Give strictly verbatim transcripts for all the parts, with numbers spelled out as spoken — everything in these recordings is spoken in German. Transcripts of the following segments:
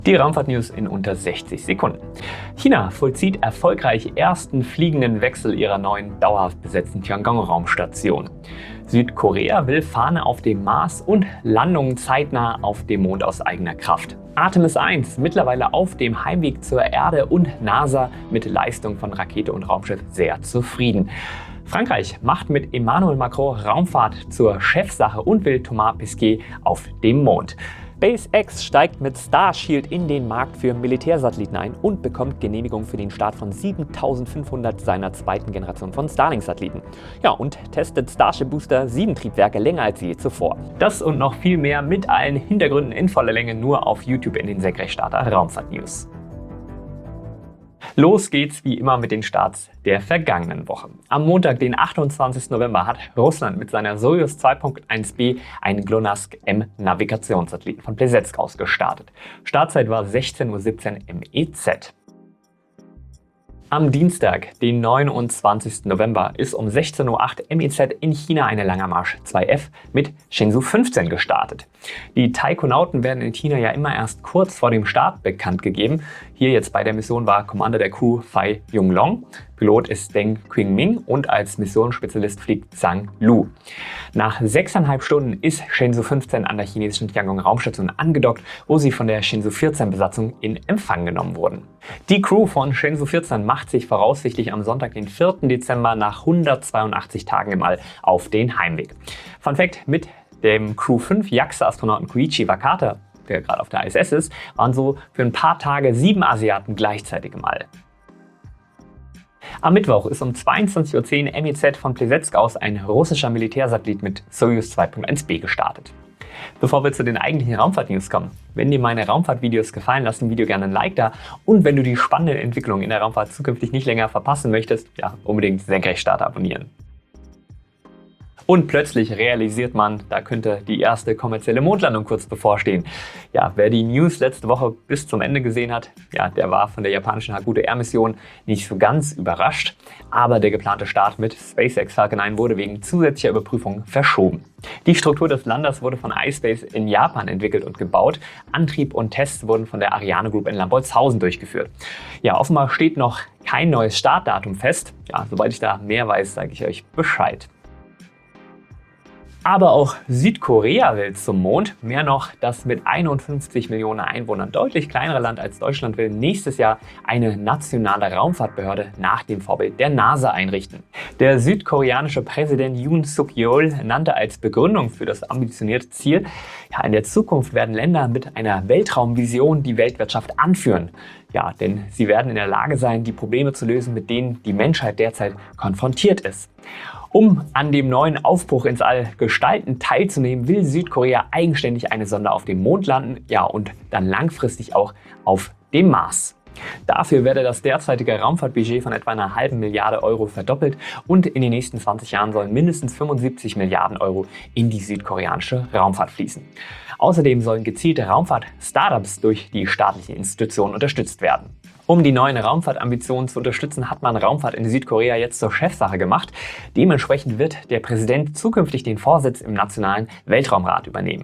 Die Raumfahrt-News in unter sechzig Sekunden. China vollzieht erfolgreich ersten fliegenden Wechsel ihrer neuen dauerhaft besetzten Tiangong-Raumstation. Südkorea will Fahne auf dem Mars und Landungen zeitnah auf dem Mond aus eigener Kraft. Artemis eins mittlerweile auf dem Heimweg zur Erde und NASA mit Leistung von Rakete und Raumschiff sehr zufrieden. Frankreich macht mit Emmanuel Macron Raumfahrt zur Chefsache und will Thomas Pesquet auf dem Mond. SpaceX steigt mit Starshield in den Markt für Militärsatelliten ein und bekommt Genehmigung für den Start von siebentausendfünfhundert seiner zweiten Generation von Starlink-Satelliten. Ja, und testet Starship Booster sieben Triebwerke länger als je zuvor. Das und noch viel mehr mit allen Hintergründen in voller Länge nur auf YouTube in den Senkrechtstarter Raumfahrt-News. Los geht's wie immer mit den Starts der vergangenen Woche. Am Montag, den achtundzwanzigsten November, hat Russland mit seiner Sojus zwei Punkt eins b einen GLONASS M Navigationssatelliten von Plesetsk aus gestartet. Startzeit war sechzehn Uhr siebzehn M E Z. Am Dienstag, den neunundzwanzigsten November, ist um sechzehn Uhr acht M E Z in China eine Langermarsch zwei F mit Shenzhou fünfzehn gestartet. Die Taikonauten werden in China ja immer erst kurz vor dem Start bekannt gegeben. Hier jetzt bei der Mission war Commander der Crew Fei Yonglong, Pilot ist Deng Qingming und als Missionsspezialist fliegt Zhang Lu. Nach sechseinhalb Stunden ist Shenzhou fünfzehn an der chinesischen Tiangong-Raumstation angedockt, wo sie von der Shenzhou vierzehn Besatzung in Empfang genommen wurden. Die Crew von Shenzhou vierzehn macht sich voraussichtlich am Sonntag, den vierten Dezember, nach hundertzweiundachtzig Tagen im All auf den Heimweg. Fun Fact: Mit dem Crew fünf JAXA-Astronauten Koichi Wakata, der gerade auf der I S S ist, waren so für ein paar Tage sieben Asiaten gleichzeitig im All. Am Mittwoch ist um zweiundzwanzig Uhr zehn M E Z von Plesetsk aus ein russischer Militärsatellit mit Sojus zwei Punkt eins b gestartet. Bevor wir zu den eigentlichen Raumfahrt-News kommen, wenn dir meine Raumfahrt-Videos gefallen, lass dem Video gerne ein Like da, und wenn du die spannenden Entwicklungen in der Raumfahrt zukünftig nicht länger verpassen möchtest, ja, unbedingt Senkrechtstarter abonnieren. Und plötzlich realisiert man, da könnte die erste kommerzielle Mondlandung kurz bevorstehen. Ja, wer die News letzte Woche bis zum Ende gesehen hat, ja, der war von der japanischen Hakuto Air Mission nicht so ganz überrascht. Aber der geplante Start mit SpaceX Falcon neun wurde wegen zusätzlicher Überprüfung verschoben. Die Struktur des Landers wurde von iSpace in Japan entwickelt und gebaut. Antrieb und Tests wurden von der Ariane Group in Lambolzhausen durchgeführt. Ja, offenbar steht noch kein neues Startdatum fest. Ja, sobald ich da mehr weiß, sage ich euch Bescheid. Aber auch Südkorea will zum Mond. Mehr noch, das mit einundfünfzig Millionen Einwohnern deutlich kleinere Land als Deutschland will nächstes Jahr eine nationale Raumfahrtbehörde nach dem Vorbild der NASA einrichten. Der südkoreanische Präsident Yoon Suk-yeol nannte als Begründung für das ambitionierte Ziel: Ja, in der Zukunft werden Länder mit einer Weltraumvision die Weltwirtschaft anführen. Ja, denn sie werden in der Lage sein, die Probleme zu lösen, mit denen die Menschheit derzeit konfrontiert ist. Um an dem neuen Aufbruch ins All gestaltend teilzunehmen, will Südkorea eigenständig eine Sonde auf dem Mond landen, ja, und dann langfristig auch auf dem Mars. Dafür werde das derzeitige Raumfahrtbudget von etwa einer halben Milliarde Euro verdoppelt und in den nächsten zwanzig Jahren sollen mindestens fünfundsiebzig Milliarden Euro in die südkoreanische Raumfahrt fließen. Außerdem sollen gezielte Raumfahrt-Startups durch die staatlichen Institutionen unterstützt werden. Um die neuen Raumfahrtambitionen zu unterstützen, hat man Raumfahrt in Südkorea jetzt zur Chefsache gemacht. Dementsprechend wird der Präsident zukünftig den Vorsitz im Nationalen Weltraumrat übernehmen.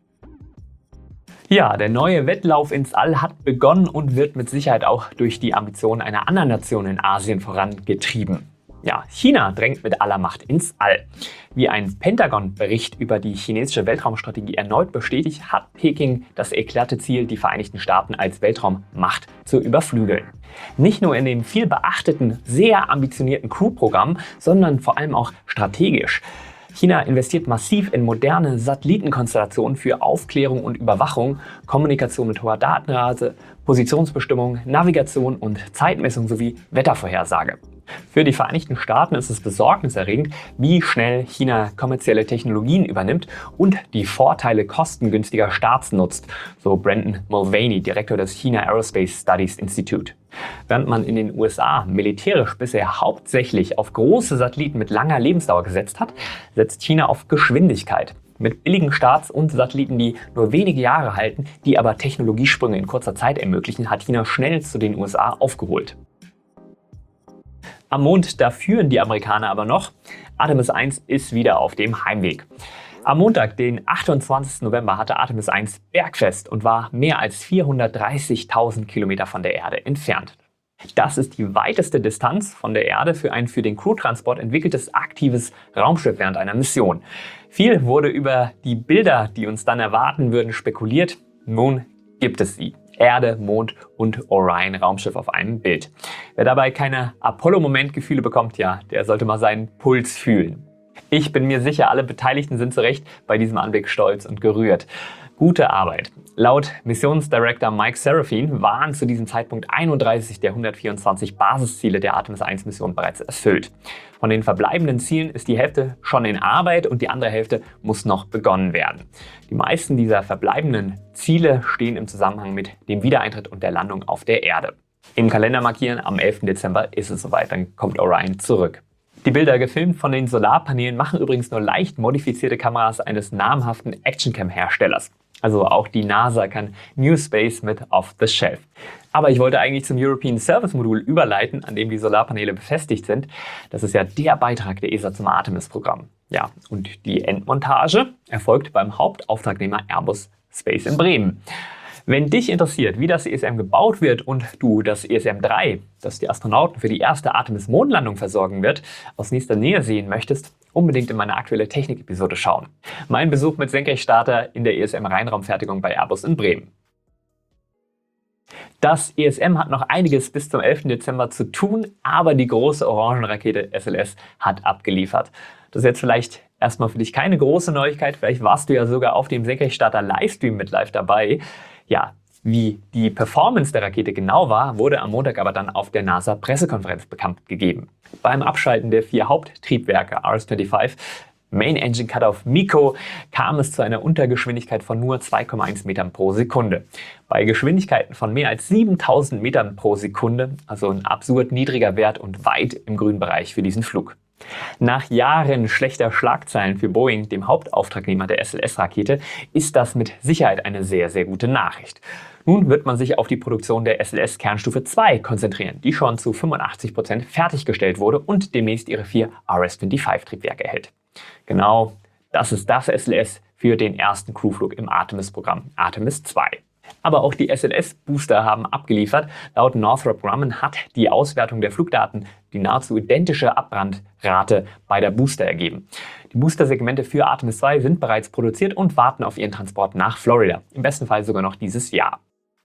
Ja, der neue Wettlauf ins All hat begonnen und wird mit Sicherheit auch durch die Ambitionen einer anderen Nation in Asien vorangetrieben. Ja, China drängt mit aller Macht ins All. Wie ein Pentagon-Bericht über die chinesische Weltraumstrategie erneut bestätigt, hat Peking das erklärte Ziel, die Vereinigten Staaten als Weltraummacht zu überflügeln. Nicht nur in dem viel beachteten, sehr ambitionierten Crew-Programm, sondern vor allem auch strategisch. China investiert massiv in moderne Satellitenkonstellationen für Aufklärung und Überwachung, Kommunikation mit hoher Datenrate, Positionsbestimmung, Navigation und Zeitmessung sowie Wettervorhersage. Für die Vereinigten Staaten ist es besorgniserregend, wie schnell China kommerzielle Technologien übernimmt und die Vorteile kostengünstiger Starts nutzt, so Brandon Mulvaney, Direktor des China Aerospace Studies Institute. Während man in den U S A militärisch bisher hauptsächlich auf große Satelliten mit langer Lebensdauer gesetzt hat, setzt China auf Geschwindigkeit. Mit billigen Starts und Satelliten, die nur wenige Jahre halten, die aber Technologiesprünge in kurzer Zeit ermöglichen, hat China schnell zu den U S A aufgeholt. Am Mond, da führen die Amerikaner aber noch. Artemis eins ist wieder auf dem Heimweg. Am Montag, den achtundzwanzigsten November, hatte Artemis eins Bergfest und war mehr als vierhundertdreißigtausend Kilometer von der Erde entfernt. Das ist die weiteste Distanz von der Erde für ein für den Crew-Transport entwickeltes aktives Raumschiff während einer Mission. Viel wurde über die Bilder, die uns dann erwarten würden, spekuliert. Nun gibt es sie. Erde, Mond und Orion-Raumschiff auf einem Bild. Wer dabei keine Apollo-Moment-Gefühle bekommt, ja, der sollte mal seinen Puls fühlen. Ich bin mir sicher, alle Beteiligten sind zu Recht bei diesem Anblick stolz und gerührt. Gute Arbeit. Laut Missionsdirektor Mike Serafin waren zu diesem Zeitpunkt einunddreißig der hundertvierundzwanzig Basisziele der Artemis eins Mission bereits erfüllt. Von den verbleibenden Zielen ist die Hälfte schon in Arbeit und die andere Hälfte muss noch begonnen werden. Die meisten dieser verbleibenden Ziele stehen im Zusammenhang mit dem Wiedereintritt und der Landung auf der Erde. Im Kalender markieren, am elften Dezember ist es soweit, dann kommt Orion zurück. Die Bilder, gefilmt von den Solarpanelen, machen übrigens nur leicht modifizierte Kameras eines namhaften Actioncam-Herstellers. Also auch die NASA kann New Space mit off the shelf. Aber ich wollte eigentlich zum European Service Modul überleiten, an dem die Solarpaneele befestigt sind. Das ist ja der Beitrag der E S A zum Artemis-Programm. Ja, und die Endmontage erfolgt beim Hauptauftragnehmer Airbus Space in Bremen. Wenn dich interessiert, wie das E S M gebaut wird und du das E S M drei, das die Astronauten für die erste Artemis-Mondlandung versorgen wird, aus nächster Nähe sehen möchtest, unbedingt in meine aktuelle Technik-Episode schauen. Mein Besuch mit Senkrechtstarter in der E S M-Reinraumfertigung bei Airbus in Bremen. Das E S M hat noch einiges bis zum elften Dezember zu tun, aber die große Orangenrakete S L S hat abgeliefert. Das ist jetzt vielleicht erstmal für dich keine große Neuigkeit, vielleicht warst du ja sogar auf dem Senkrechtstarter Livestream mit live dabei. Ja, wie die Performance der Rakete genau war, wurde am Montag aber dann auf der NASA-Pressekonferenz bekannt gegeben. Beim Abschalten der vier Haupttriebwerke R S fünfundzwanzig, Main Engine Cutoff MECO, kam es zu einer Untergeschwindigkeit von nur zwei Komma eins Metern pro Sekunde. Bei Geschwindigkeiten von mehr als siebentausend Metern pro Sekunde, also ein absurd niedriger Wert und weit im grünen Bereich für diesen Flug. Nach Jahren schlechter Schlagzeilen für Boeing, dem Hauptauftragnehmer der S L S-Rakete, ist das mit Sicherheit eine sehr, sehr gute Nachricht. Nun wird man sich auf die Produktion der S L S Kernstufe zwei konzentrieren, die schon zu fünfundachtzig Prozent fertiggestellt wurde und demnächst ihre vier R S fünfundfünfzig-Triebwerke erhält. Genau, das ist das S L S für den ersten Crewflug im Artemis-Programm, Artemis zwei. Aber auch die S L S-Booster haben abgeliefert. Laut Northrop Grumman hat die Auswertung der Flugdaten die nahezu identische Abbrandrate bei der Booster ergeben. Die Booster-Segmente für Artemis zwei sind bereits produziert und warten auf ihren Transport nach Florida. Im besten Fall sogar noch dieses Jahr.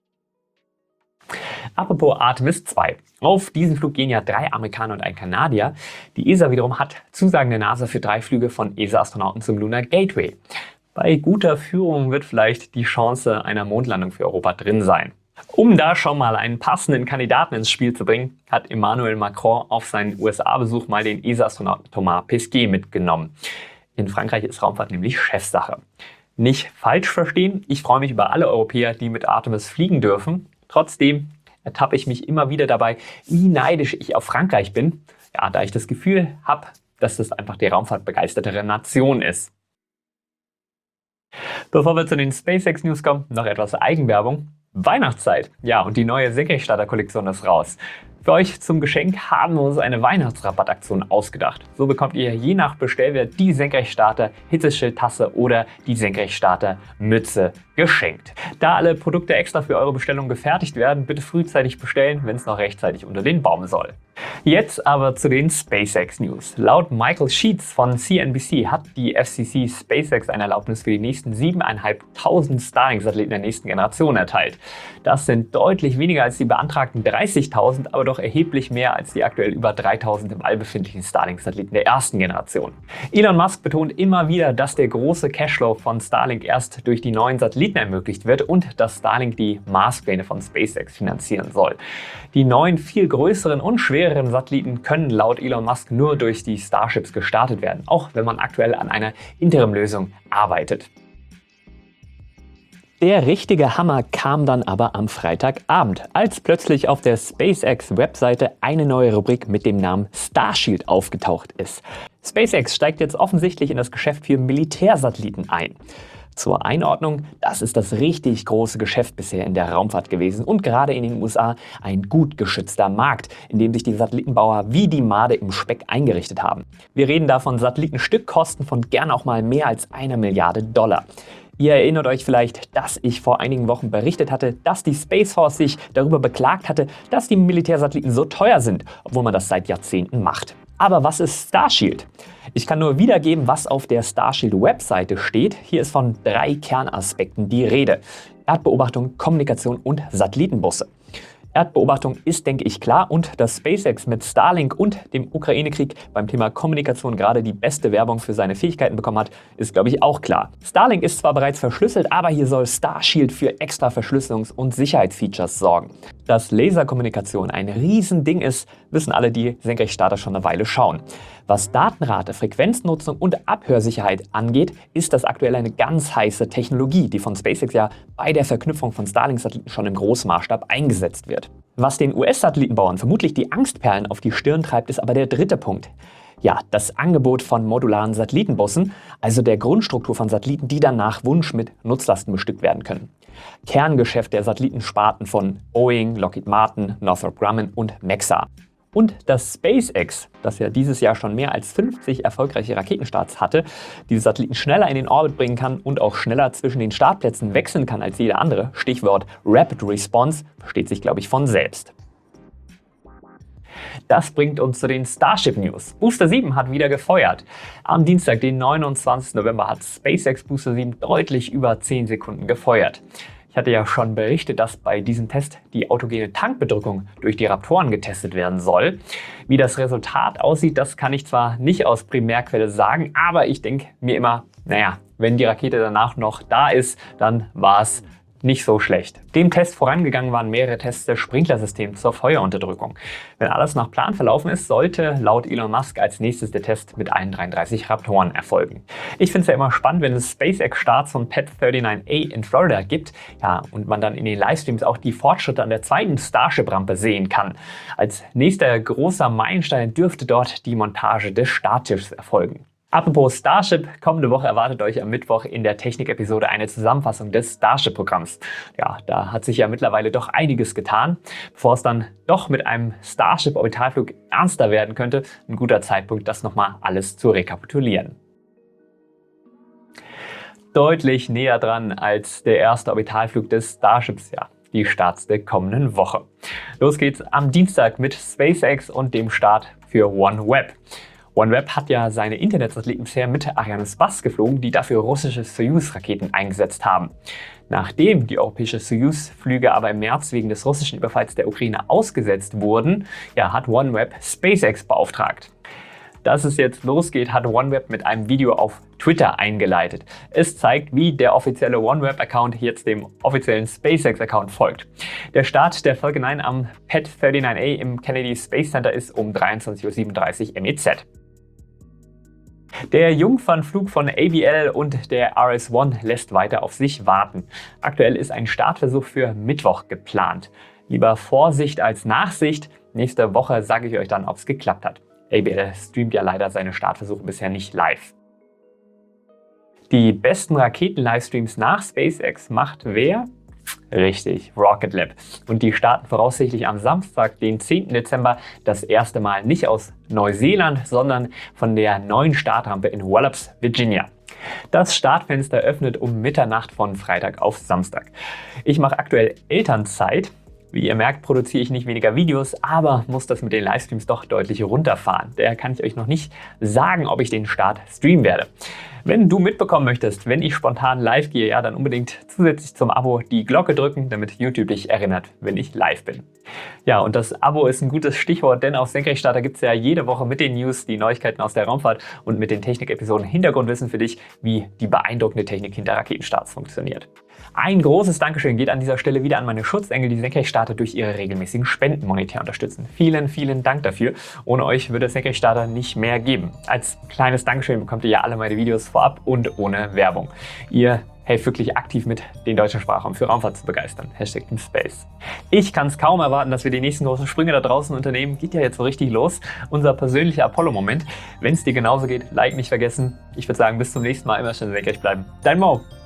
Apropos Artemis zwei. Auf diesen Flug gehen ja drei Amerikaner und ein Kanadier. Die E S A wiederum hat Zusagen der NASA für drei Flüge von E S A-Astronauten zum Lunar Gateway. Bei guter Führung wird vielleicht die Chance einer Mondlandung für Europa drin sein. Um da schon mal einen passenden Kandidaten ins Spiel zu bringen, hat Emmanuel Macron auf seinen U S A-Besuch mal den E S A-Astronauten Thomas Pesquet mitgenommen. In Frankreich ist Raumfahrt nämlich Chefsache. Nicht falsch verstehen, ich freue mich über alle Europäer, die mit Artemis fliegen dürfen. Trotzdem ertappe ich mich immer wieder dabei, wie neidisch ich auf Frankreich bin, ja, da ich das Gefühl habe, dass das einfach die raumfahrtbegeistertere Nation ist. Bevor wir zu den SpaceX News kommen, noch etwas Eigenwerbung. Weihnachtszeit. Ja, und die neue Senkrechtstarter-Kollektion ist raus. Für euch zum Geschenk haben wir uns eine Weihnachtsrabattaktion ausgedacht. So bekommt ihr je nach Bestellwert die Senkrechtstarter Hitzeschild-Tasse oder die Senkrechtstarter Mütze geschenkt. Da alle Produkte extra für eure Bestellung gefertigt werden, bitte frühzeitig bestellen, wenn es noch rechtzeitig unter den Baum soll. Jetzt aber zu den SpaceX News. Laut Michael Sheets von C N B C hat die F C C SpaceX eine Erlaubnis für die nächsten siebentausendfünfhundert Starlink-Satelliten der nächsten Generation erteilt. Das sind deutlich weniger als die beantragten dreißigtausend, aber doch erheblich mehr als die aktuell über dreitausend im All befindlichen Starlink-Satelliten der ersten Generation. Elon Musk betont immer wieder, dass der große Cashflow von Starlink erst durch die neuen Satelliten ermöglicht wird und dass Starlink die Marspläne von SpaceX finanzieren soll. Die neuen, viel größeren und schwereren Satelliten können laut Elon Musk nur durch die Starships gestartet werden, auch wenn man aktuell an einer Interimlösung arbeitet. Der richtige Hammer kam dann aber am Freitagabend, als plötzlich auf der SpaceX-Webseite eine neue Rubrik mit dem Namen Starshield aufgetaucht ist. SpaceX steigt jetzt offensichtlich in das Geschäft für Militärsatelliten ein. Zur Einordnung, das ist das richtig große Geschäft bisher in der Raumfahrt gewesen und gerade in den U S A ein gut geschützter Markt, in dem sich die Satellitenbauer wie die Made im Speck eingerichtet haben. Wir reden da von Satellitenstückkosten von gern auch mal mehr als einer Milliarde Dollar. Ihr erinnert euch vielleicht, dass ich vor einigen Wochen berichtet hatte, dass die Space Force sich darüber beklagt hatte, dass die Militärsatelliten so teuer sind, obwohl man das seit Jahrzehnten macht. Aber was ist Starshield? Ich kann nur wiedergeben, was auf der Starshield-Webseite steht. Hier ist von drei Kernaspekten die Rede: Erdbeobachtung, Kommunikation und Satellitenbusse. Erdbeobachtung ist, denke ich, klar, und dass SpaceX mit Starlink und dem Ukraine-Krieg beim Thema Kommunikation gerade die beste Werbung für seine Fähigkeiten bekommen hat, ist, glaube ich, auch klar. Starlink ist zwar bereits verschlüsselt, aber hier soll Starshield für extra Verschlüsselungs- und Sicherheitsfeatures sorgen. Dass Laserkommunikation ein Riesending ist, wissen alle, die Senkrechtstarter schon eine Weile schauen. Was Datenrate, Frequenznutzung und Abhörsicherheit angeht, ist das aktuell eine ganz heiße Technologie, die von SpaceX ja bei der Verknüpfung von Starlink-Satelliten schon im Großmaßstab eingesetzt wird. Was den U S-Satellitenbauern vermutlich die Angstperlen auf die Stirn treibt, ist aber der dritte Punkt. Ja, das Angebot von modularen Satellitenbussen, also der Grundstruktur von Satelliten, die dann nach Wunsch mit Nutzlasten bestückt werden können. Kerngeschäft der Satellitensparten von Boeing, Lockheed Martin, Northrop Grumman und Maxar. Und dass SpaceX, das ja dieses Jahr schon mehr als fünfzig erfolgreiche Raketenstarts hatte, diese Satelliten schneller in den Orbit bringen kann und auch schneller zwischen den Startplätzen wechseln kann als jeder andere, Stichwort Rapid Response, versteht sich, glaube ich, von selbst. Das bringt uns zu den Starship News. Booster sieben hat wieder gefeuert. Am Dienstag, den neunundzwanzigsten November, hat SpaceX Booster sieben deutlich über zehn Sekunden gefeuert. Ich hatte ja schon berichtet, dass bei diesem Test die autogene Tankbedrückung durch die Raptoren getestet werden soll. Wie das Resultat aussieht, das kann ich zwar nicht aus Primärquelle sagen, aber ich denke mir immer, naja, wenn die Rakete danach noch da ist, dann war es nicht so schlecht. Dem Test vorangegangen waren mehrere Tests des Sprinklersystems zur Feuerunterdrückung. Wenn alles nach Plan verlaufen ist, sollte laut Elon Musk als nächstes der Test mit allen dreiunddreißig Raptoren erfolgen. Ich finde es ja immer spannend, wenn es SpaceX-Starts von Pet neununddreißig A in Florida gibt, ja, und man dann in den Livestreams auch die Fortschritte an der zweiten Starship-Rampe sehen kann. Als nächster großer Meilenstein dürfte dort die Montage des Startschiffs erfolgen. Apropos Starship, kommende Woche erwartet euch am Mittwoch in der Technik-Episode eine Zusammenfassung des Starship-Programms. Ja, da hat sich ja mittlerweile doch einiges getan. Bevor es dann doch mit einem Starship-Orbitalflug ernster werden könnte, ein guter Zeitpunkt, das nochmal alles zu rekapitulieren. Deutlich näher dran als der erste Orbitalflug des Starships, ja, die Starts der kommenden Woche. Los geht's am Dienstag mit SpaceX und dem Start für OneWeb. OneWeb hat ja seine Internetsatelliten bisher mit Arianespace geflogen, die dafür russische Soyuz-Raketen eingesetzt haben. Nachdem die europäischen Soyuz-Flüge aber im März wegen des russischen Überfalls der Ukraine ausgesetzt wurden, ja, hat OneWeb SpaceX beauftragt. Dass es jetzt losgeht, hat OneWeb mit einem Video auf Twitter eingeleitet. Es zeigt, wie der offizielle OneWeb-Account jetzt dem offiziellen SpaceX-Account folgt. Der Start der Falcon neun am Pet neununddreißig A im Kennedy Space Center ist um dreiundzwanzig Uhr siebenunddreißig M E Z. Der Jungfernflug von A B L und der R S eins lässt weiter auf sich warten. Aktuell ist ein Startversuch für Mittwoch geplant. Lieber Vorsicht als Nachsicht. Nächste Woche sage ich euch dann, ob es geklappt hat. A B L streamt ja leider seine Startversuche bisher nicht live. Die besten Raketen-Livestreams nach SpaceX macht wer? Richtig, Rocket Lab. Und die starten voraussichtlich am Samstag, den zehnten Dezember, das erste Mal nicht aus Neuseeland, sondern von der neuen Startrampe in Wallops, Virginia. Das Startfenster öffnet um Mitternacht von Freitag auf Samstag. Ich mache aktuell Elternzeit. Wie ihr merkt, produziere ich nicht weniger Videos, aber muss das mit den Livestreams doch deutlich runterfahren. Daher kann ich euch noch nicht sagen, ob ich den Start streamen werde. Wenn du mitbekommen möchtest, wenn ich spontan live gehe, ja, dann unbedingt zusätzlich zum Abo die Glocke drücken, damit YouTube dich erinnert, wenn ich live bin. Ja, und das Abo ist ein gutes Stichwort, denn auf Senkrechtstarter gibt es ja jede Woche mit den News die Neuigkeiten aus der Raumfahrt und mit den Technik-Episoden Hintergrundwissen für dich, wie die beeindruckende Technik hinter Raketenstarts funktioniert. Ein großes Dankeschön geht an dieser Stelle wieder an meine Schutzengel, die Senkrechtstarter durch ihre regelmäßigen Spenden monetär unterstützen. Vielen, vielen Dank dafür. Ohne euch würde es Senkrechtstarter nicht mehr geben. Als kleines Dankeschön bekommt ihr ja alle meine Videos vorab und ohne Werbung. Ihr helft wirklich aktiv mit, den deutschen Sprachraum für Raumfahrt zu begeistern. Hashtag Team Space. Ich kann es kaum erwarten, dass wir die nächsten großen Sprünge da draußen unternehmen. Geht ja jetzt so richtig los. Unser persönlicher Apollo-Moment. Wenn es dir genauso geht, Like nicht vergessen. Ich würde sagen, bis zum nächsten Mal. Immer schön senkrecht bleiben. Dein Mo.